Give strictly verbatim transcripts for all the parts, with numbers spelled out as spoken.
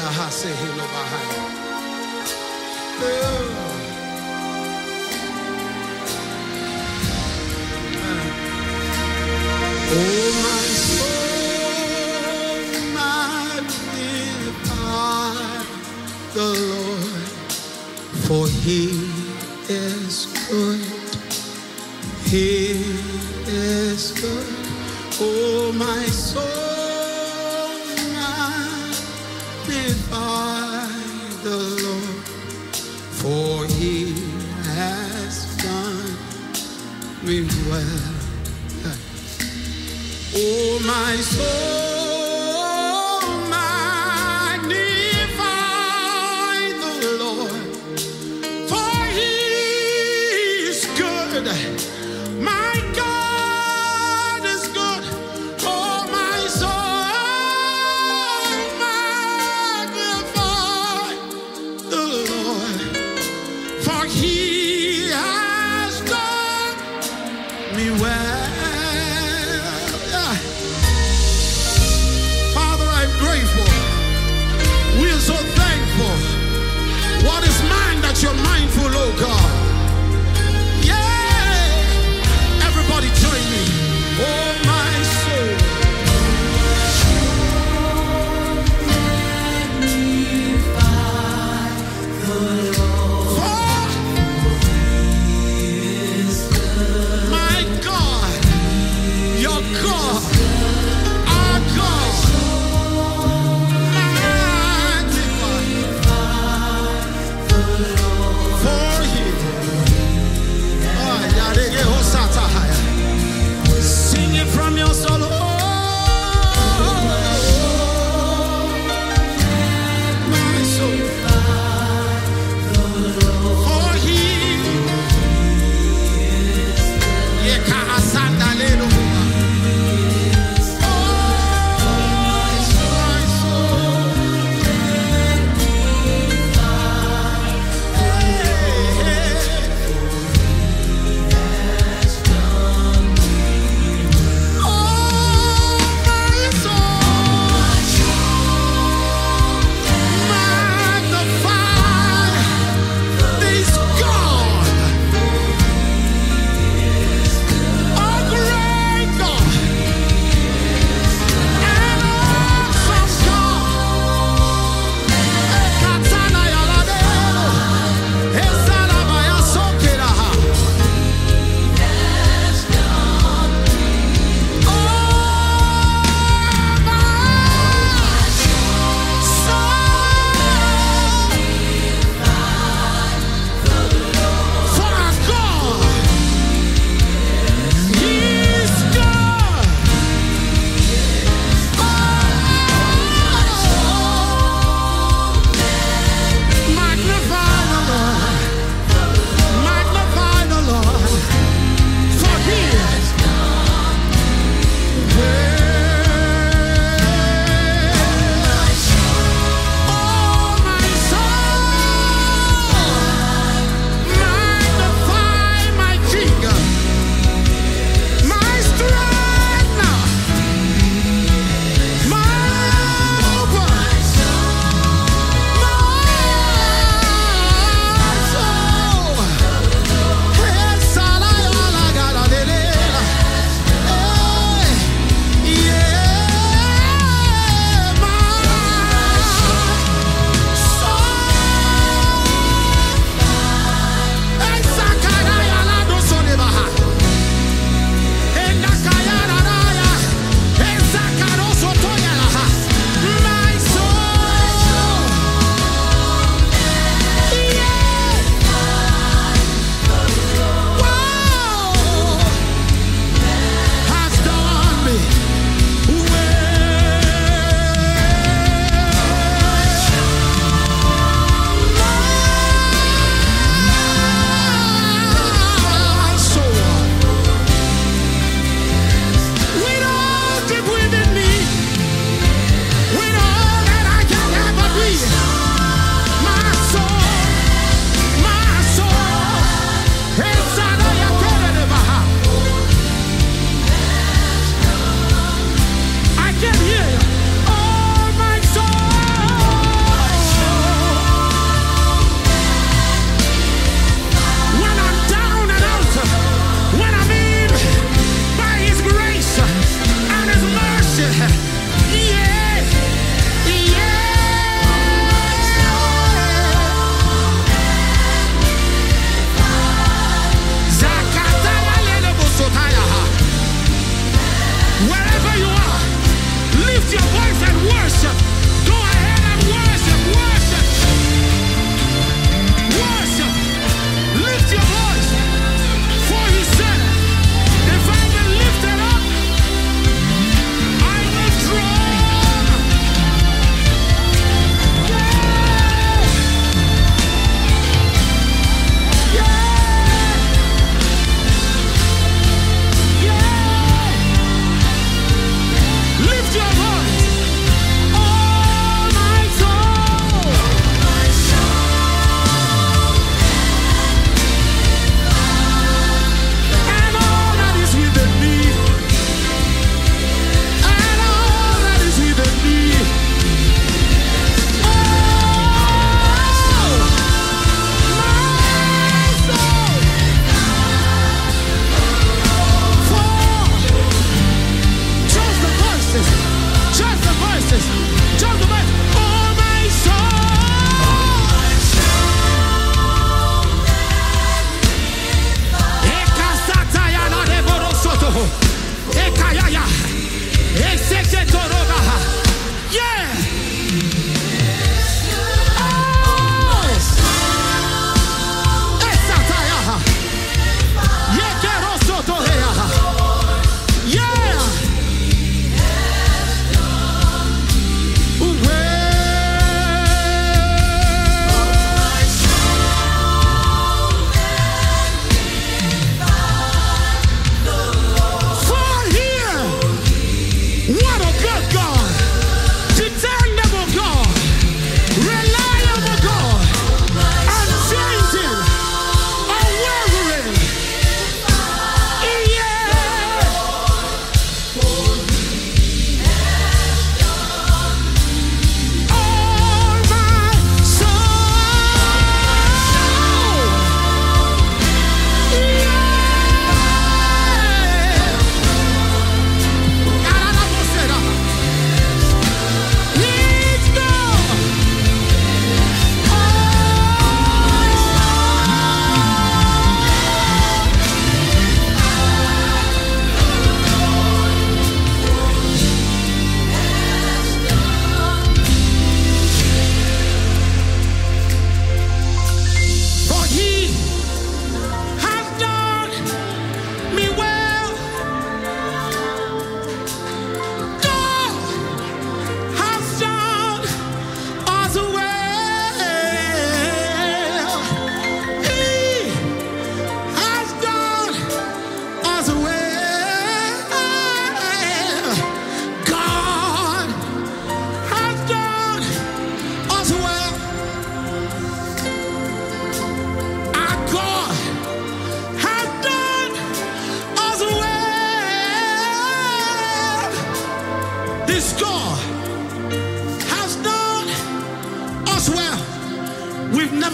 my soul, magnify the Lord, for He is good. He is good. Oh, my soul, magnify the Lord, for He has done me well. Oh, my soul, magnify the Lord, for He is good. My God is good. Oh, my soul, magnify the Lord, for He has done me well. So thankful. What is mine that you're mindful, oh God? Yeah. Everybody join me. Oh, my soul. Magnify the Lord. For He is good. My God, your God, our God. Sing it from your soul. Oh, my soul.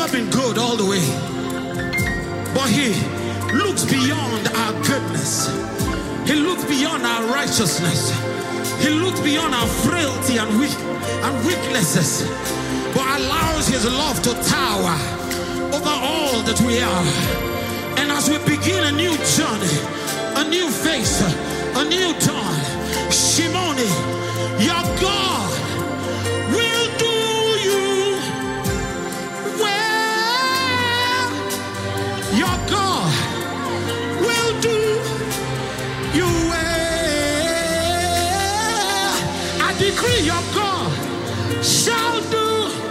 never been good all the way, but he looks beyond our goodness. He looks beyond our righteousness. He looks beyond our frailty and weak and weaknesses, but allows his love to tower over all that we are. And as we begin a new journey, a new face, a new dawn, Shimoni, your God will do you well. Your God will do you well. I decree your God shall do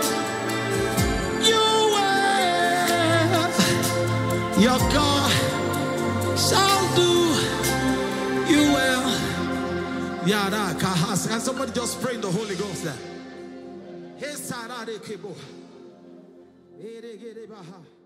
you well. Your God shall do you well. Yada kahas. Can somebody just pray in the Holy Ghost there?